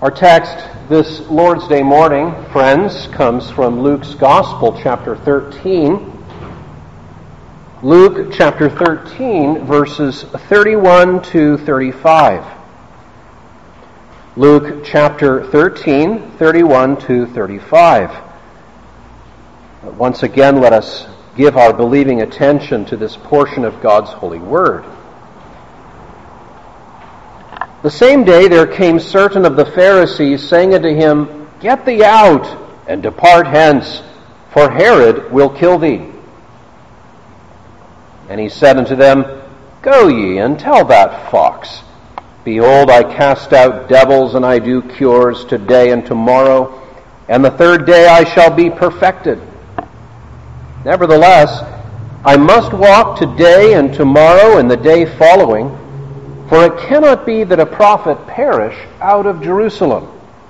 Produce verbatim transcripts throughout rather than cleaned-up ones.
Our text this Lord's Day morning, friends, comes from Luke's Gospel, chapter thirteen. Luke chapter thirteen, verses thirty-one to thirty-five. Luke chapter thirteen, thirty-one to thirty-five. Once again, let us give our believing attention to this portion of God's holy word. The same day there came certain of the Pharisees, saying unto him, Get thee out, and depart hence, for Herod will kill thee. And he said unto them, Go ye, and tell that fox, Behold, I cast out devils, and I do cures today and tomorrow, and the third day I shall be perfected. Nevertheless, I must walk today and tomorrow and the day following, for it cannot be that a prophet perish out of Jerusalem.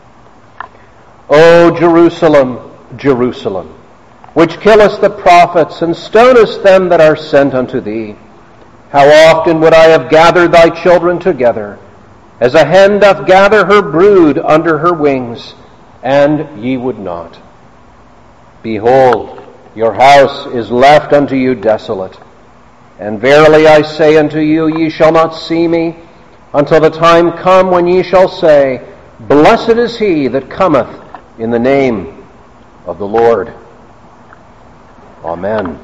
O Jerusalem, Jerusalem, which killest the prophets and stonest them that are sent unto thee, how often would I have gathered thy children together, as a hen doth gather her brood under her wings, and ye would not. Behold, your house is left unto you desolate. And verily I say unto you, ye shall not see me, until the time come when ye shall say, Blessed is he that cometh in the name of the Lord. Amen.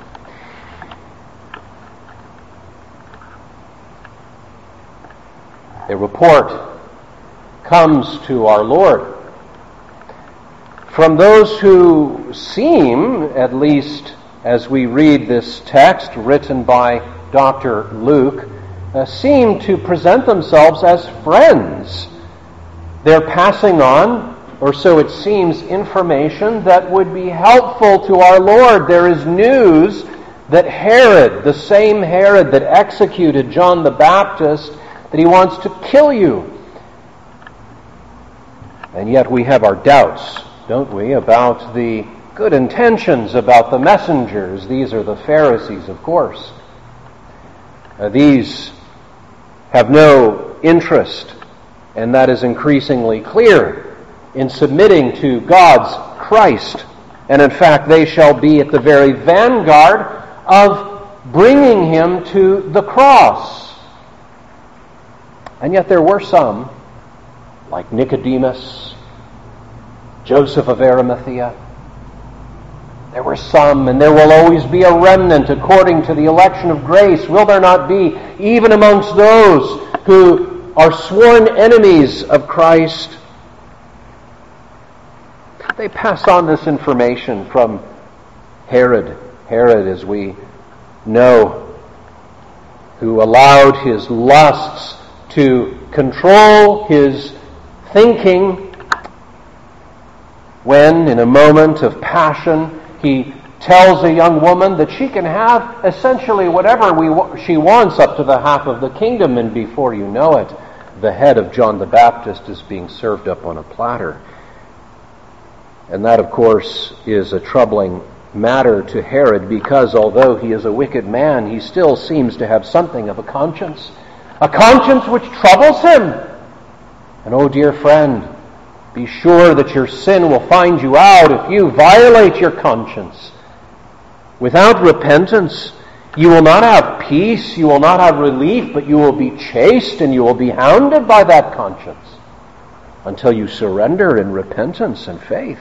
A report comes to our Lord from those who seem, at least as we read this text written by Doctor Luke, uh, seem to present themselves as friends. They're passing on, or so it seems, information that would be helpful to our Lord. There is news that Herod, the same Herod that executed John the Baptist, that he wants to kill you. And yet we have our doubts, don't we, about the good intentions about the messengers. These are the Pharisees, of course. Uh, these have no interest, and that is increasingly clear, in submitting to God's Christ. And in fact, they shall be at the very vanguard of bringing him to the cross. And yet there were some, like Nicodemus, Joseph of Arimathea. There were some, and there will always be a remnant according to the election of grace. Will there not be, even amongst those who are sworn enemies of Christ? They pass on this information from Herod. Herod, as we know, who allowed his lusts to control his thinking when, in a moment of passion, he tells a young woman that she can have essentially whatever we, she wants up to the half of the kingdom, and before you know it, the head of John the Baptist is being served up on a platter. And that, of course, is a troubling matter to Herod, because although he is a wicked man, he still seems to have something of a conscience, a conscience which troubles him. And oh, dear friend, be sure that your sin will find you out if you violate your conscience. Without repentance, you will not have peace, you will not have relief, but you will be chased and you will be hounded by that conscience until you surrender in repentance and faith.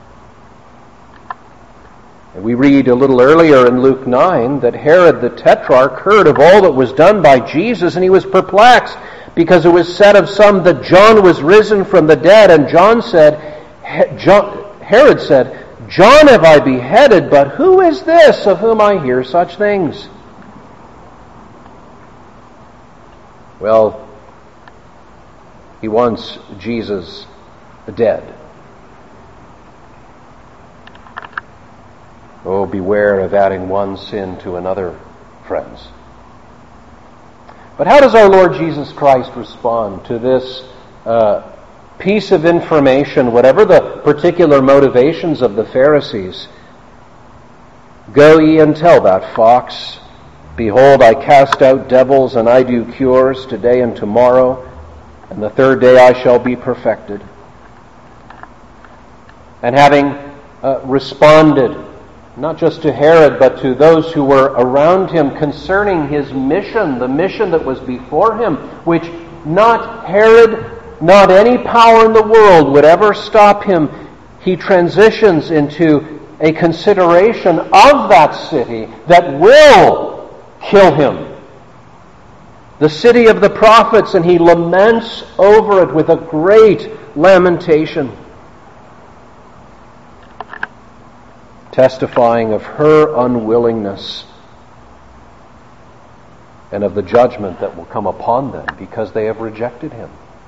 And we read a little earlier in Luke nine that Herod the Tetrarch heard of all that was done by Jesus, and he was perplexed, because it was said of some that John was risen from the dead, and John said, John, Herod said, John have I beheaded, but who is this of whom I hear such things? Well, he wants Jesus dead. Oh, beware of adding one sin to another, friends. But how does our Lord Jesus Christ respond to this uh, piece of information, whatever the particular motivations of the Pharisees? Go ye and tell that fox, Behold, I cast out devils, and I do cures today and tomorrow, and the third day I shall be perfected. And having uh, responded, not just to Herod, but to those who were around him concerning his mission, the mission that was before him, which not Herod, not any power in the world would ever stop him, he transitions into a consideration of that city that will kill him. The city of the prophets, and he laments over it with a great lamentation, testifying of her unwillingness and of the judgment that will come upon them because they have rejected him.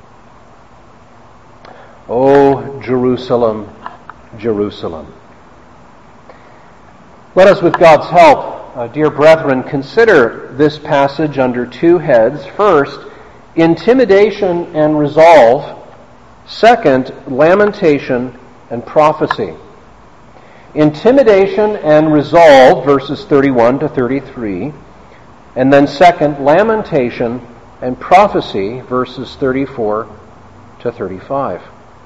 O Jerusalem, Jerusalem. Let us, with God's help, uh, dear brethren, consider this passage under two heads. First, intimidation and resolve. Second, lamentation and prophecy. Intimidation and resolve, verses thirty-one to thirty-three. And then second, lamentation and prophecy, verses thirty-four to thirty-five.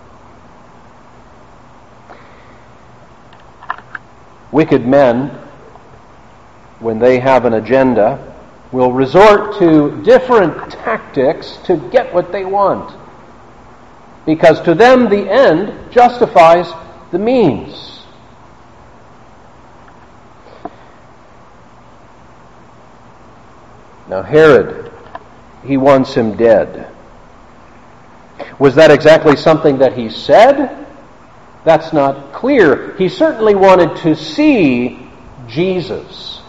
Wicked men, when they have an agenda, will resort to different tactics to get what they want. Because to them the end justifies the means. Now Herod, he wants him dead. Was that exactly something that he said? That's not clear. He certainly wanted to see Jesus.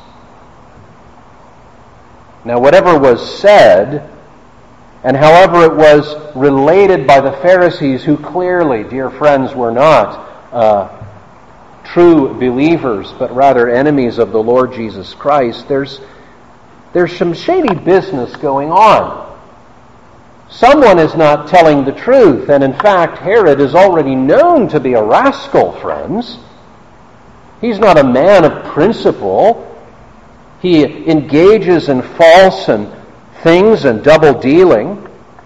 Now, whatever was said, and however it was related by the Pharisees, who clearly, dear friends, were not uh, true believers, but rather enemies of the Lord Jesus Christ, there's, there's some shady business going on. Someone is not telling the truth, and in fact, Herod is already known to be a rascal, friends. He's not a man of principle. He engages in false and things and double dealing.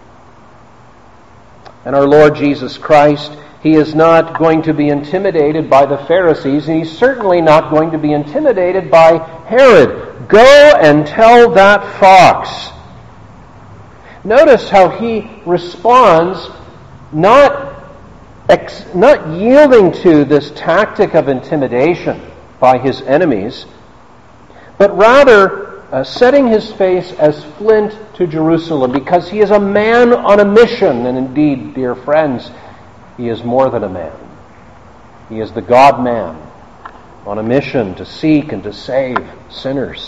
And our Lord Jesus Christ, he is not going to be intimidated by the Pharisees, and he's certainly not going to be intimidated by Herod. Go and tell that fox. Notice how he responds, not, ex, not yielding to this tactic of intimidation by his enemies, but rather uh, setting his face as flint to Jerusalem, because he is a man on a mission. And indeed, dear friends, he is more than a man. He is the God-man on a mission to seek and to save sinners.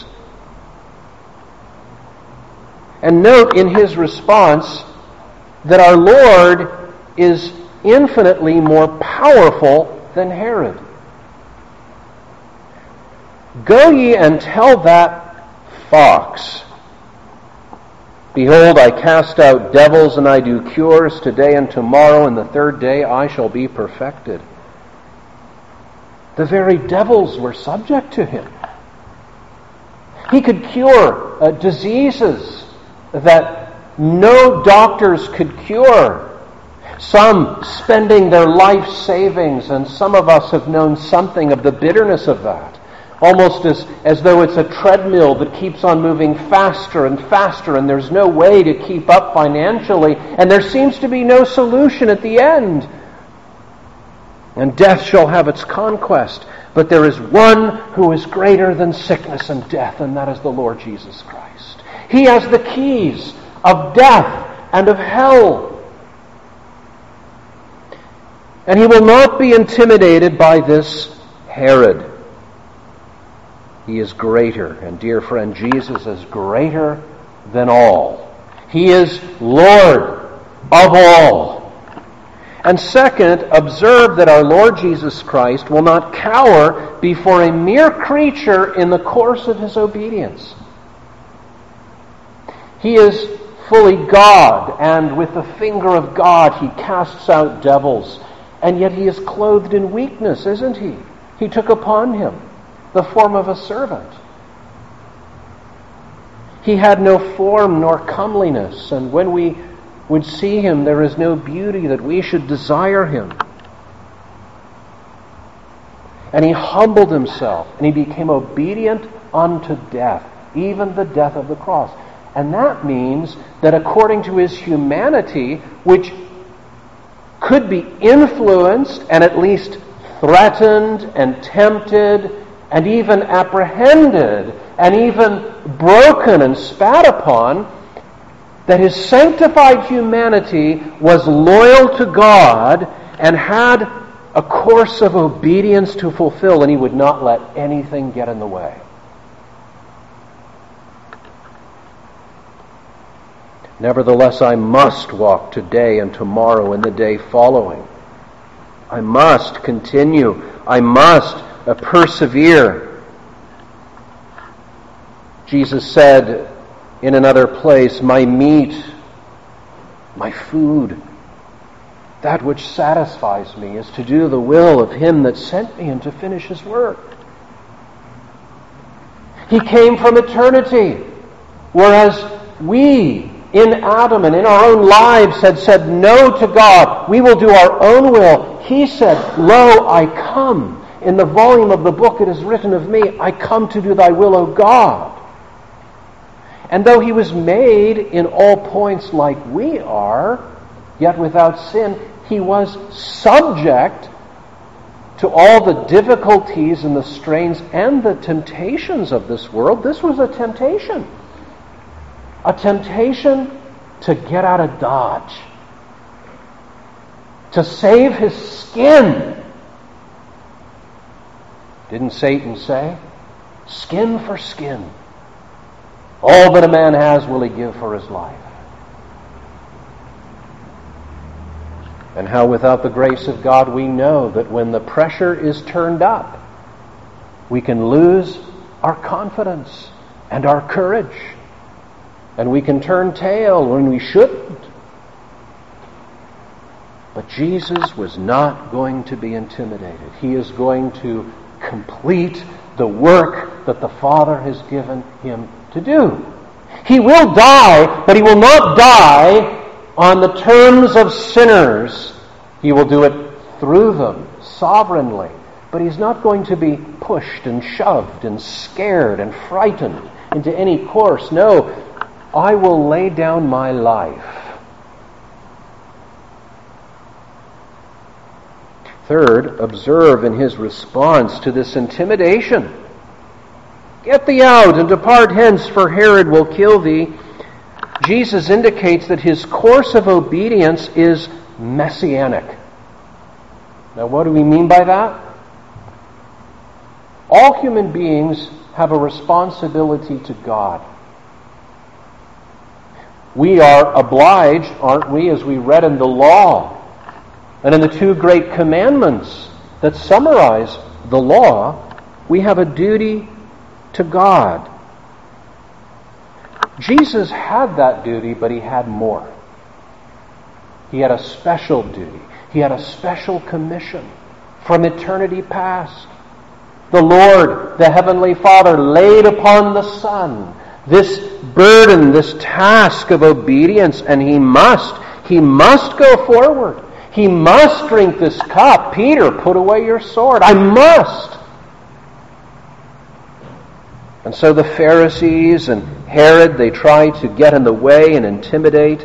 And note in his response that our Lord is infinitely more powerful than Herod. Go ye and tell that fox, behold, I cast out devils and I do cures today and tomorrow, and the third day I shall be perfected. The very devils were subject to him. He could cure uh, diseases that no doctors could cure. Some spending their life savings, and some of us have known something of the bitterness of that. Almost as, as though it's a treadmill that keeps on moving faster and faster, and there's no way to keep up financially, and there seems to be no solution at the end. And death shall have its conquest. But there is one who is greater than sickness and death, and that is the Lord Jesus Christ. He has the keys of death and of hell. And he will not be intimidated by this Herod. He is greater. And dear friend, Jesus is greater than all. He is Lord of all. And second, observe that our Lord Jesus Christ will not cower before a mere creature in the course of his obedience. He is fully God, and with the finger of God he casts out devils. And yet he is clothed in weakness, isn't he? He took upon him the form of a servant. He had no form nor comeliness, and when we would see him, there is no beauty that we should desire him. And he humbled himself, and he became obedient unto death, even the death of the cross. And that means that according to his humanity, which could be influenced and at least threatened and tempted and even apprehended and even broken and spat upon, that his sanctified humanity was loyal to God and had a course of obedience to fulfill, and he would not let anything get in the way. Nevertheless, I must walk today and tomorrow and the day following. I must continue. I must uh, persevere. Jesus said in another place, my meat, my food, that which satisfies me is to do the will of him that sent me and to finish his work. He came from eternity, whereas we in Adam and in our own lives had said no to God. We will do our own will. He said, lo, I come. In the volume of the book it is written of me, I come to do thy will, O God. And though he was made in all points like we are, yet without sin, he was subject to all the difficulties and the strains and the temptations of this world. This was a temptation. A temptation to get out of Dodge. To save his skin. Didn't Satan say? Skin for skin. All that a man has will he give for his life. And how without the grace of God we know that when the pressure is turned up, we can lose our confidence and our courage. And we can turn tail when we shouldn't. But Jesus was not going to be intimidated. He is going to complete the work that the Father has given him to do. He will die, but he will not die on the terms of sinners. He will do it through them, sovereignly. But he's not going to be pushed and shoved and scared and frightened into any course. No, I will lay down my life. Third, observe in his response to this intimidation. Get thee out and depart hence, for Herod will kill thee. Jesus indicates that his course of obedience is messianic. Now, what do we mean by that? All human beings have a responsibility to God. We are obliged, aren't we, as we read in the law and in the two great commandments that summarize the law, we have a duty to God. Jesus had that duty, but he had more. He had a special duty. He had a special commission from eternity past. The Lord, the Heavenly Father, laid upon the Son this burden, this task of obedience, and he must, he must go forward. He must drink this cup. Peter, put away your sword. I must. And so the Pharisees and Herod, they try to get in the way and intimidate.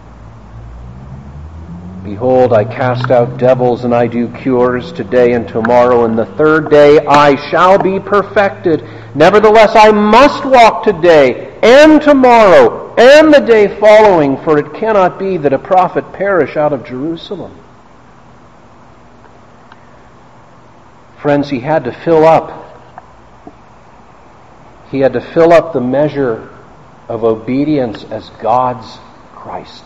Behold, I cast out devils and I do cures today and tomorrow, and the third day I shall be perfected. Nevertheless, I must walk today and tomorrow and the day following, for it cannot be that a prophet perish out of Jerusalem. Friends, he had to fill up. He had to fill up the measure of obedience as God's Christ.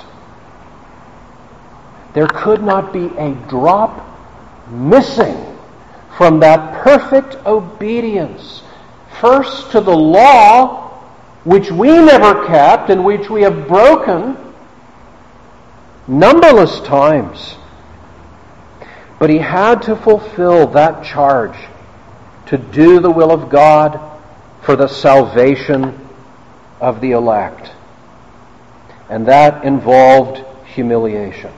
There could not be a drop missing from that perfect obedience. First to the law, which we never kept and which we have broken numberless times. But he had to fulfill that charge to do the will of God for the salvation of the elect. And that involved humiliation.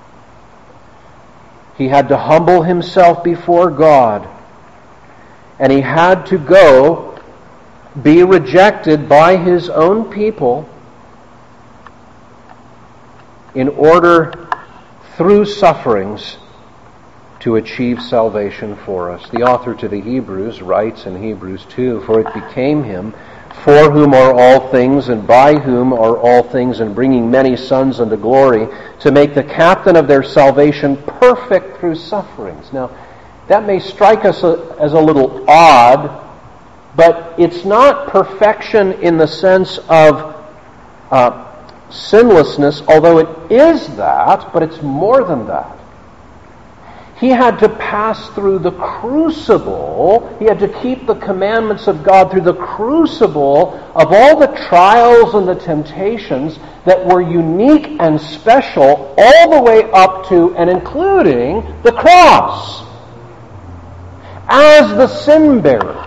He had to humble himself before God, and he had to go be rejected by his own people in order, through sufferings, to achieve salvation for us. The author to the Hebrews writes in Hebrews two, "For it became him, for whom are all things, and by whom are all things, and bringing many sons unto glory, to make the captain of their salvation perfect through sufferings." Now, that may strike us as a little odd, but it's not perfection in the sense of uh, sinlessness, although it is that, but it's more than that. He had to pass through the crucible. He had to keep the commandments of God through the crucible of all the trials and the temptations that were unique and special all the way up to and including the cross. As the sin bearer,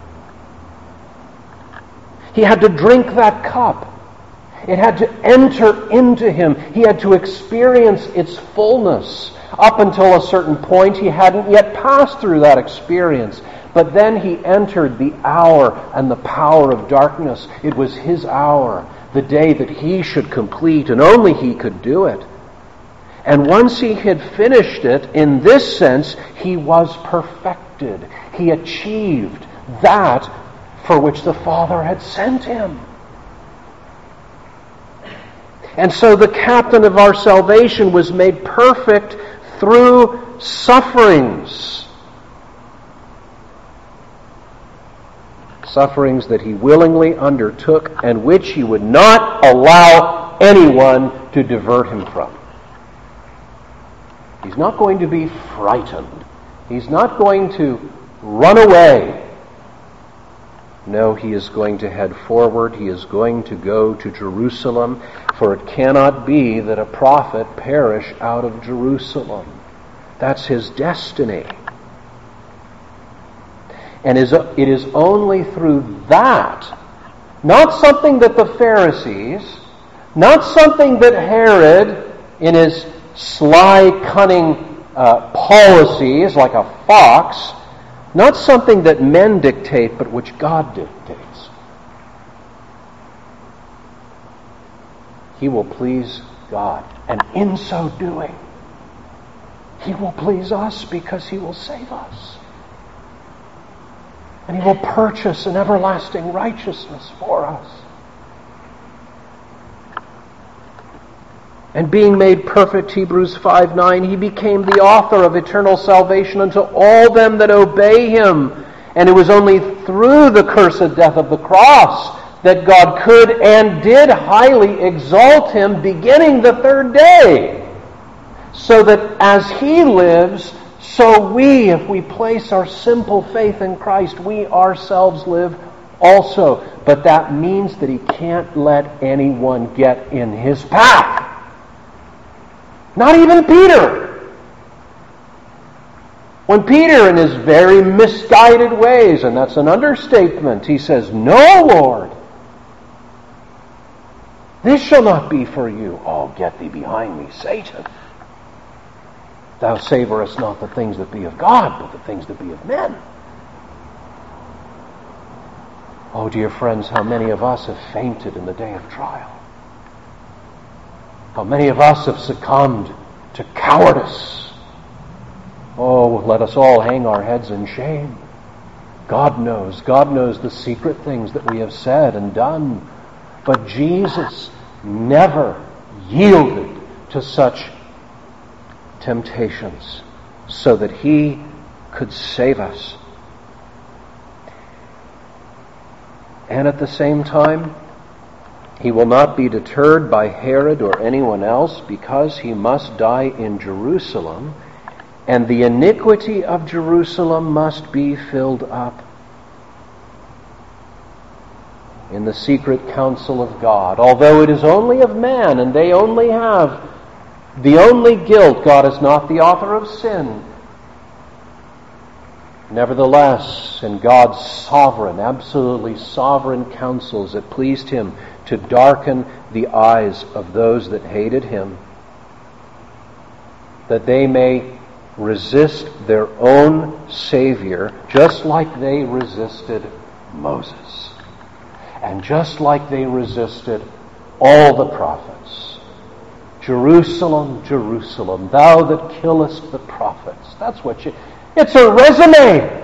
he had to drink that cup. It had to enter into him. He had to experience its fullness. Up until a certain point, he hadn't yet passed through that experience. But then he entered the hour and the power of darkness. It was his hour, the day that he should complete, and only he could do it. And once he had finished it, in this sense, he was perfected. He achieved that for which the Father had sent him. And so the captain of our salvation was made perfect through sufferings. Sufferings that he willingly undertook and which he would not allow anyone to divert him from. He's not going to be frightened. He's not going to run away. No, he is going to head forward. He is going to go to Jerusalem, for it cannot be that a prophet perish out of Jerusalem. That's his destiny. And it is only through that, not something that the Pharisees, not something that Herod, in his sly, cunning uh, policies like a fox, not something that men dictate, but which God dictates. He will please God. And in so doing, he will please us because he will save us. And he will purchase an everlasting righteousness for us. And being made perfect, Hebrews five nine, he became the author of eternal salvation unto all them that obey him. And it was only through the cursed death of the cross that God could and did highly exalt him beginning the third day. So that as he lives, so we, if we place our simple faith in Christ, we ourselves live also. But that means that he can't let anyone get in his path. Not even Peter. When Peter, in his very misguided ways, and that's an understatement, he says, "No, Lord, this shall not be for you. Oh, get thee behind me, Satan. Thou savorest not the things that be of God, but the things that be of men." Oh, dear friends, how many of us have fainted in the day of trial. How many of us have succumbed to cowardice. Oh, let us all hang our heads in shame. God knows. God knows the secret things that we have said and done. But Jesus never yielded to such temptations so that he could save us. And at the same time, he will not be deterred by Herod or anyone else, because he must die in Jerusalem, and the iniquity of Jerusalem must be filled up in the secret counsel of God. Although it is only of man, and they only have the only guilt, God is not the author of sin. Nevertheless, in God's sovereign, absolutely sovereign counsels, it pleased him to darken the eyes of those that hated him, that they may resist their own Savior, just like they resisted Moses, and just like they resisted all the prophets. Jerusalem, Jerusalem, thou that killest the prophets. That's what you... It's a resume.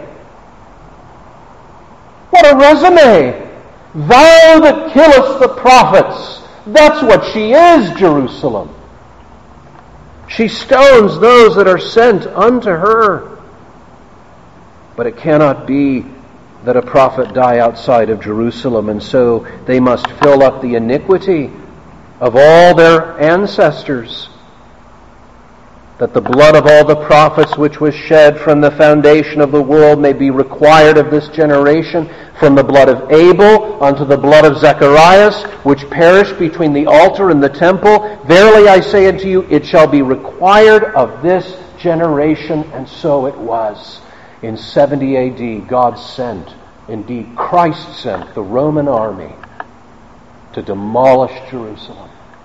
What a resume! Thou that killest the prophets. That's what she is, Jerusalem. She stones those that are sent unto her. But it cannot be that a prophet die outside of Jerusalem, and so they must fill up the iniquity of all their ancestors, that the blood of all the prophets which was shed from the foundation of the world may be required of this generation, from the blood of Abel unto the blood of Zacharias, which perished between the altar and the temple. Verily I say unto you, it shall be required of this generation. And so it was. In seventy A D, God sent, indeed Christ sent, the Roman army to demolish Jerusalem.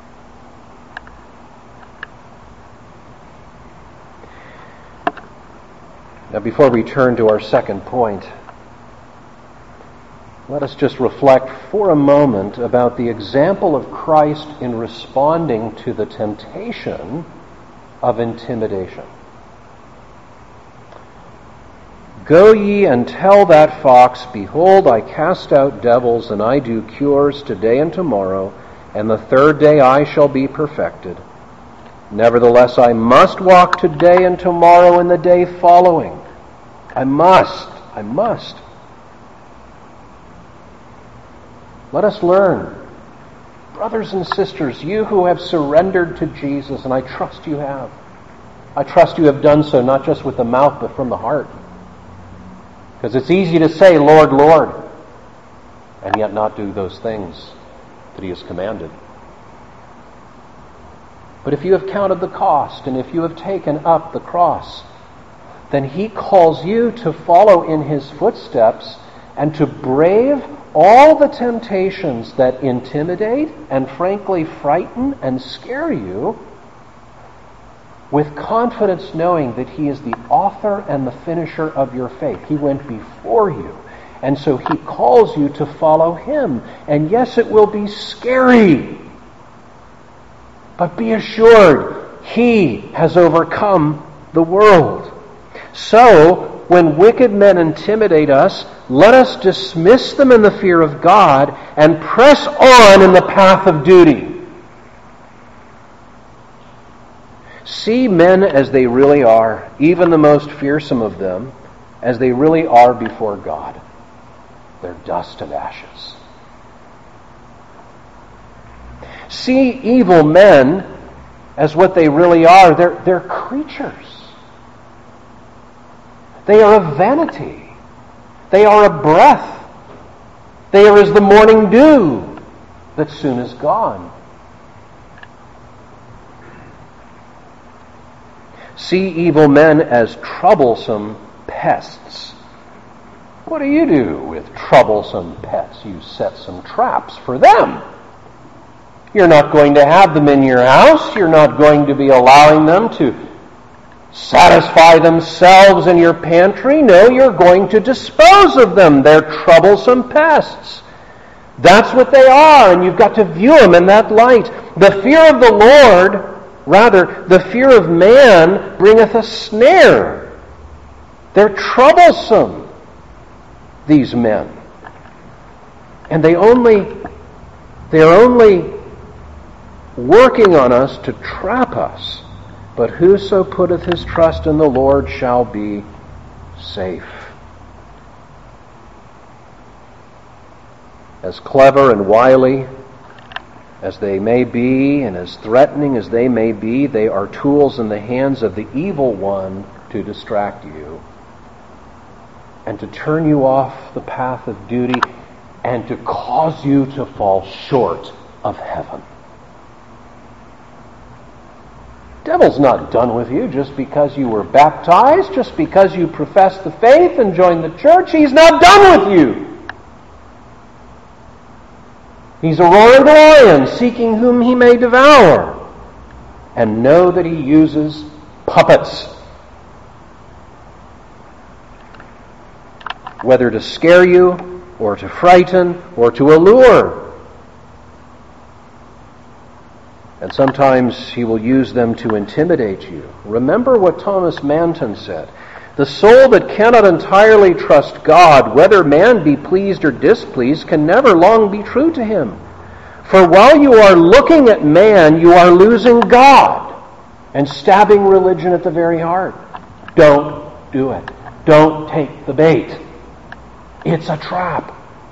Now, before we turn to our second point, let us just reflect for a moment about the example of Christ in responding to the temptation of intimidation. Go ye and tell that fox, behold, I cast out devils, and I do cures today and tomorrow, and the third day I shall be perfected. Nevertheless, I must walk today and tomorrow and the day following. I must. I must. Let us learn. Brothers and sisters, you who have surrendered to Jesus, and I trust you have. I trust you have done so not just with the mouth, but from the heart. Because it's easy to say, Lord, Lord, and yet not do those things that He has commanded. But if you have counted the cost, and if you have taken up the cross, then He calls you to follow in His footsteps and to brave all the temptations that intimidate and frankly frighten and scare you, with confidence knowing that He is the author and the finisher of your faith. He went before you, and so He calls you to follow Him. And yes, it will be scary, but be assured, He has overcome the world. So, when wicked men intimidate us, let us dismiss them in the fear of God and press on in the path of duty. See men as they really are, even the most fearsome of them, as they really are before God. They're dust and ashes. See evil men as what they really are. They're, they're creatures. They are a vanity. They are a breath. They are as the morning dew that soon is gone. See evil men as troublesome pests. What do you do with troublesome pets? You set some traps for them. You're not going to have them in your house. You're not going to be allowing them to satisfy themselves in your pantry. No, you're going to dispose of them. They're troublesome pests. That's what they are, and you've got to view them in that light. The fear of the Lord, rather, the fear of man bringeth a snare. They're troublesome, these men. And they only, they're only working on us to trap us. But whoso putteth his trust in the Lord shall be safe. As clever and wily as they may be, and as threatening as they may be, they are tools in the hands of the evil one to distract you and to turn you off the path of duty and to cause you to fall short of heaven. The devil's not done with you just because you were baptized, just because you professed the faith and joined the church. He's not done with you. He's a roaring lion, seeking whom he may devour. And know that he uses puppets, whether to scare you or to frighten or to allure. And sometimes he will use them to intimidate you. Remember what Thomas Manton said. The soul that cannot entirely trust God, whether man be pleased or displeased, can never long be true to him. For while you are looking at man, you are losing God and stabbing religion at the very heart. Don't do it. Don't take the bait. It's a trap.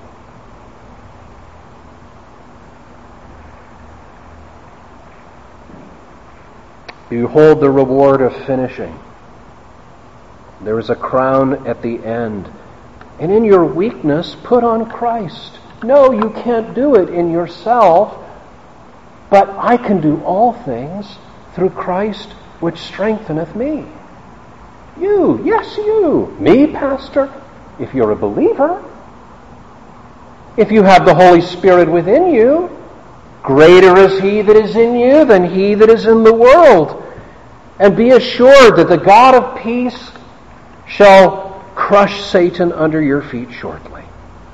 You hold the reward of finishing. There is a crown at the end. And in your weakness, put on Christ. No, you can't do it in yourself, but I can do all things through Christ which strengtheneth me. You, yes you. Me, pastor, if you're a believer. If you have the Holy Spirit within you, greater is he that is in you than he that is in the world. And be assured that the God of peace shall crush Satan under your feet shortly.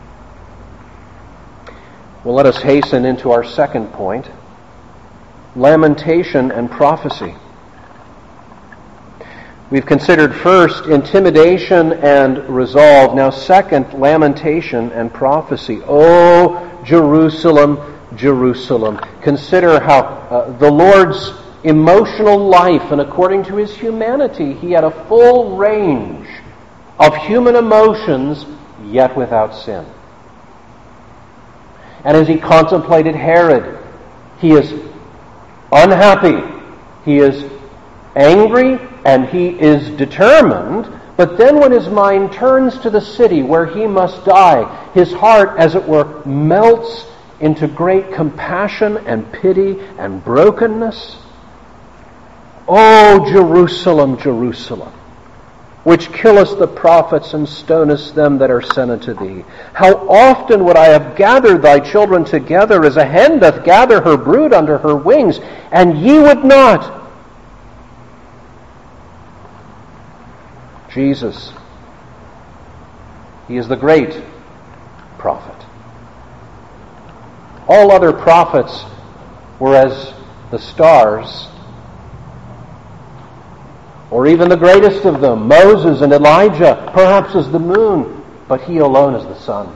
Well, let us hasten into our second point, lamentation and prophecy. We've considered first intimidation and resolve. Now second, lamentation and prophecy. Oh, Jerusalem, Jerusalem. Consider how uh, the Lord's emotional life, and according to his humanity, he had a full range of human emotions, yet without sin. And as he contemplated Herod, he is unhappy, he is angry, and he is determined. But then when his mind turns to the city where he must die, his heart, as it were, melts into great compassion and pity and brokenness. O Jerusalem, Jerusalem, which killest the prophets and stonest them that are sent unto thee. How often would I have gathered thy children together as a hen doth gather her brood under her wings, and ye would not. Jesus, he is the great prophet. All other prophets were as the stars, or even the greatest of them, Moses and Elijah, perhaps as the moon, but he alone is the sun.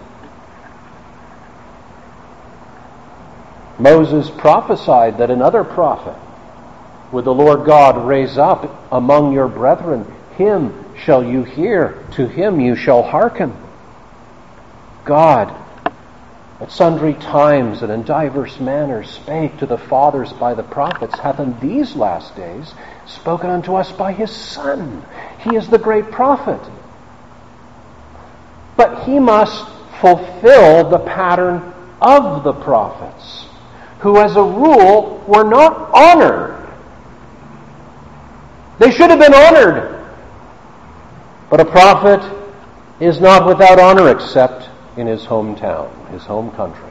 Moses prophesied that another prophet would the Lord God raise up among your brethren. Him shall you hear, to him you shall hearken. God, at sundry times and in divers manners, spake to the fathers by the prophets, hath in these last days spoken unto us by his Son. He is the great prophet. But he must fulfill the pattern of the prophets, who as a rule were not honored. They should have been honored. But a prophet is not without honor except in his hometown, his home country.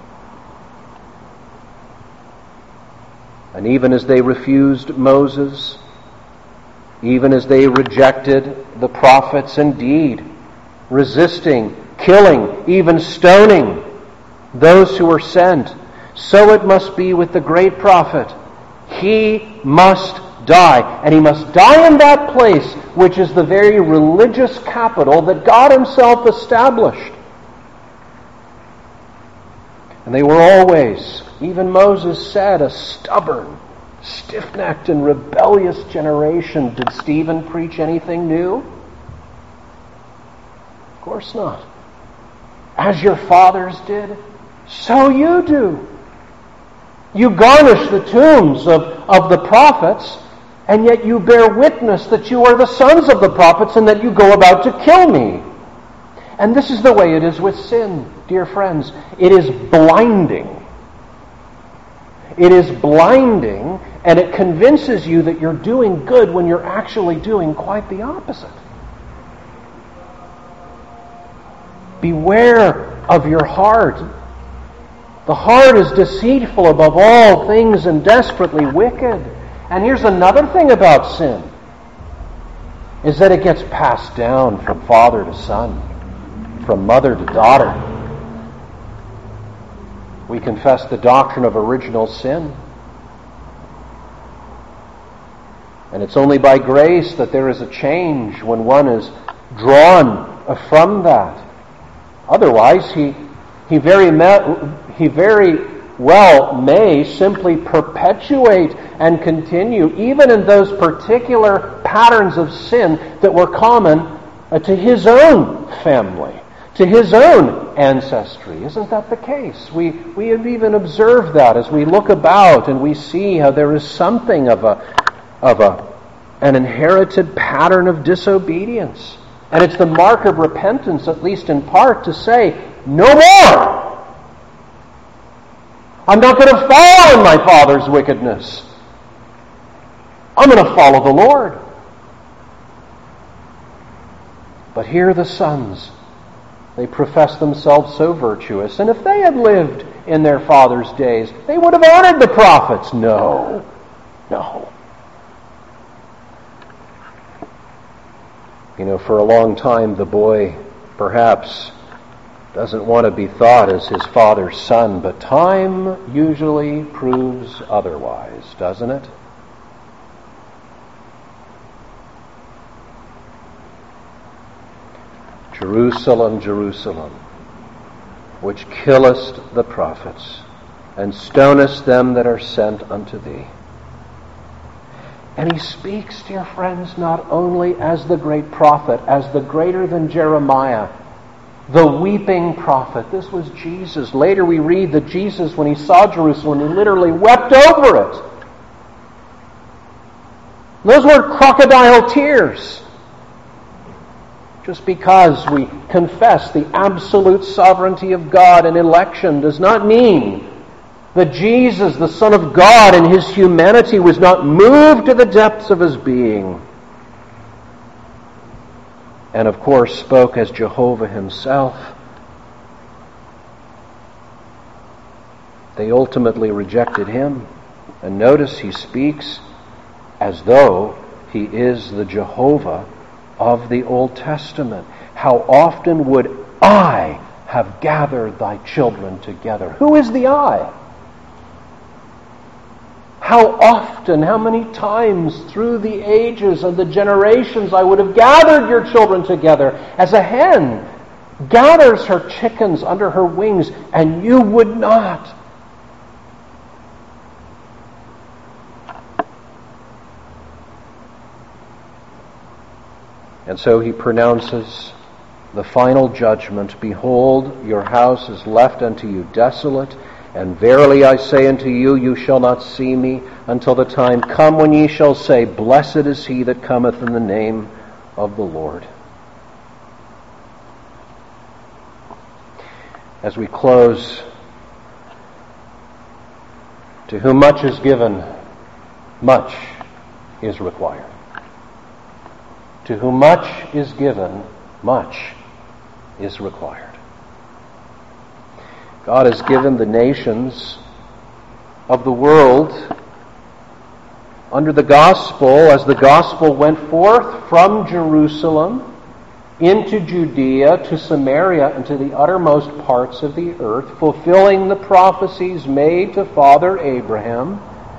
And even as they refused Moses, even as they rejected the prophets, indeed, resisting, killing, even stoning those who were sent, so it must be with the great prophet. He must die, and he must die in that place which is the very religious capital that God himself established. And they were always, even Moses said, a stubborn, stiff-necked, and rebellious generation. Did Stephen preach anything new? Of course not. As your fathers did, so you do. You garnish the tombs of, of the prophets, and yet you bear witness that you are the sons of the prophets and that you go about to kill me. And this is the way it is with sin, dear friends. It is blinding. It is blinding, and it convinces you that you're doing good when you're actually doing quite the opposite. Beware of your heart. The heart is deceitful above all things and desperately wicked. And here's another thing about sin. is that it gets passed down from father to son, from mother to daughter. We confess the doctrine of original sin. And it's only by grace that there is a change when one is drawn from that. Otherwise, he he very me, he very well may simply perpetuate and continue, even in those particular patterns of sin that were common uh, to his own family, to his own ancestry. Isn't that the case? We we have even observed that as we look about and we see how there is something of a of a an inherited pattern of disobedience. And it's the mark of repentance, at least in part, to say, no more! I'm not going to follow in my father's wickedness. I'm going to follow the Lord. But here the sons, they profess themselves so virtuous. And if they had lived in their father's days, they would have honored the prophets. No, no. You know, for a long time, the boy perhaps doesn't want to be thought as his father's son, but time usually proves otherwise, doesn't it? Jerusalem, Jerusalem, which killest the prophets, and stonest them that are sent unto thee. And he speaks, dear friends, not only as the great prophet, as the greater than Jeremiah, the weeping prophet. This was Jesus. Later we read that Jesus, when he saw Jerusalem, he literally wept over it. Those were crocodile tears. Just because we confess the absolute sovereignty of God and election does not mean that Jesus, the Son of God, in his humanity was not moved to the depths of his being. And of course spoke as Jehovah himself. They ultimately rejected him. And notice he speaks as though he is the Jehovah of the Old Testament. How often would I have gathered thy children together? Who is the I? How often, how many times through the ages and the generations I would have gathered your children together as a hen gathers her chickens under her wings, and you would not. And so he pronounces the final judgment. Behold, your house is left unto you desolate. And verily I say unto you, you shall not see me until the time come when ye shall say, Blessed is he that cometh in the name of the Lord. As we close, to whom much is given, much is required. To whom much is given, much is required. God has given the nations of the world under the gospel, as the gospel went forth from Jerusalem into Judea to Samaria and to the uttermost parts of the earth, fulfilling the prophecies made to Father Abraham.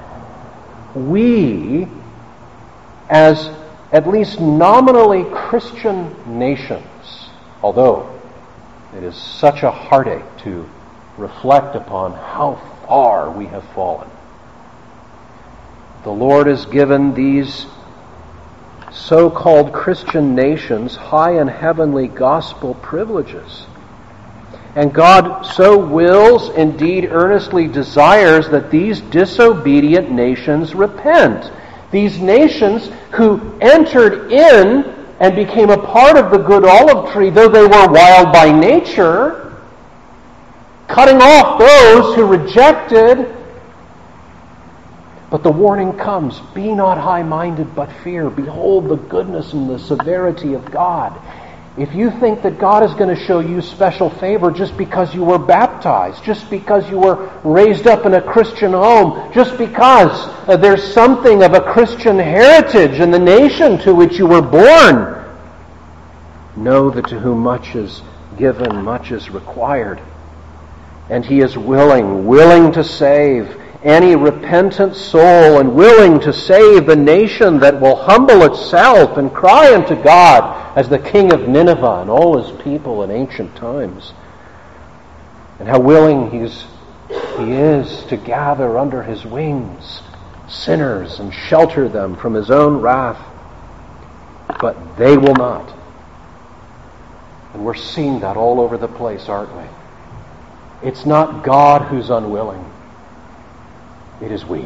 We, as at least nominally Christian nations, although it is such a heartache to reflect upon how far we have fallen. The Lord has given these so-called Christian nations high and heavenly gospel privileges. And God so wills, indeed earnestly desires, that these disobedient nations repent. These nations who entered in and became a part of the good olive tree, though they were wild by nature, cutting off those who rejected. But the warning comes, be not high-minded, but fear. Behold the goodness and the severity of God. If you think that God is going to show you special favor just because you were baptized, baptized, just because you were raised up in a Christian home, just because uh, there's something of a Christian heritage in the nation to which you were born. Know that to whom much is given, much is required. And He is willing, willing to save any repentant soul, and willing to save the nation that will humble itself and cry unto God as the king of Nineveh and all his people in ancient times. And how willing he's, He is to gather under His wings sinners and shelter them from His own wrath. But they will not. And we're seeing that all over the place, aren't we? It's not God who's unwilling. It is we.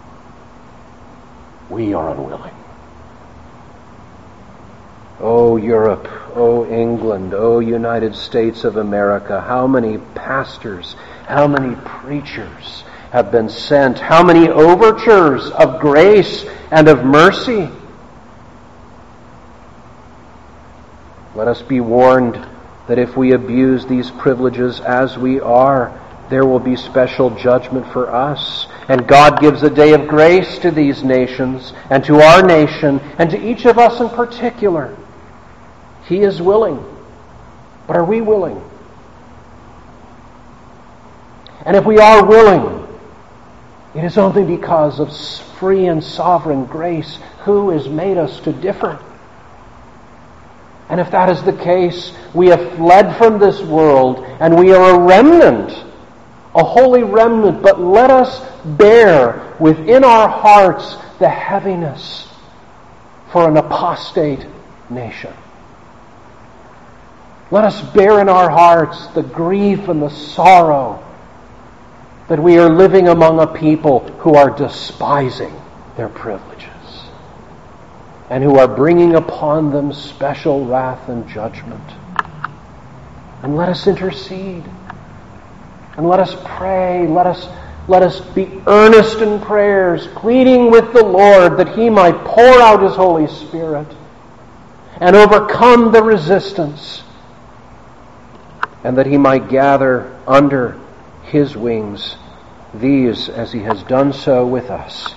We are unwilling. Oh, Europe, oh, England, oh, United States of America, how many pastors, how many preachers have been sent, how many overtures of grace and of mercy. Let us be warned that if we abuse these privileges as we are, there will be special judgment for us. And God gives a day of grace to these nations and to our nation and to each of us in particular. He is willing. But are we willing? And if we are willing, it is only because of free and sovereign grace who has made us to differ. And if that is the case, we have fled from this world and we are a remnant, a holy remnant, but let us bear within our hearts the heaviness for an apostate nation. Let us bear in our hearts the grief and the sorrow that we are living among a people who are despising their privileges and who are bringing upon them special wrath and judgment. And let us intercede. And let us pray. Let us, let us be earnest in prayers, pleading with the Lord that He might pour out His Holy Spirit and overcome the resistance, and that He might gather under His wings these as He has done so with us.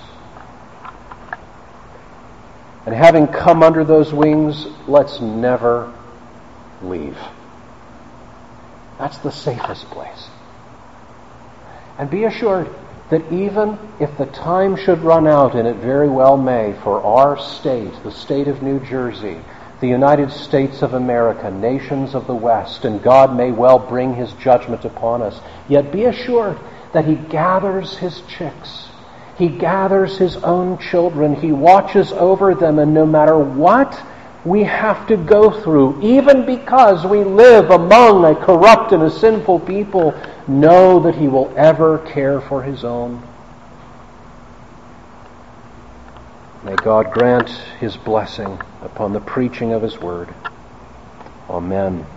And having come under those wings, let's never leave. That's the safest place. And be assured that even if the time should run out, and it very well may, for our state, the state of New Jersey, the United States of America, nations of the West, and God may well bring His judgment upon us, yet be assured that He gathers His chicks. He gathers His own children. He watches over them, and no matter what we have to go through, even because we live among a corrupt and a sinful people, know that He will ever care for His own. May God grant His blessing upon the preaching of His word. Amen.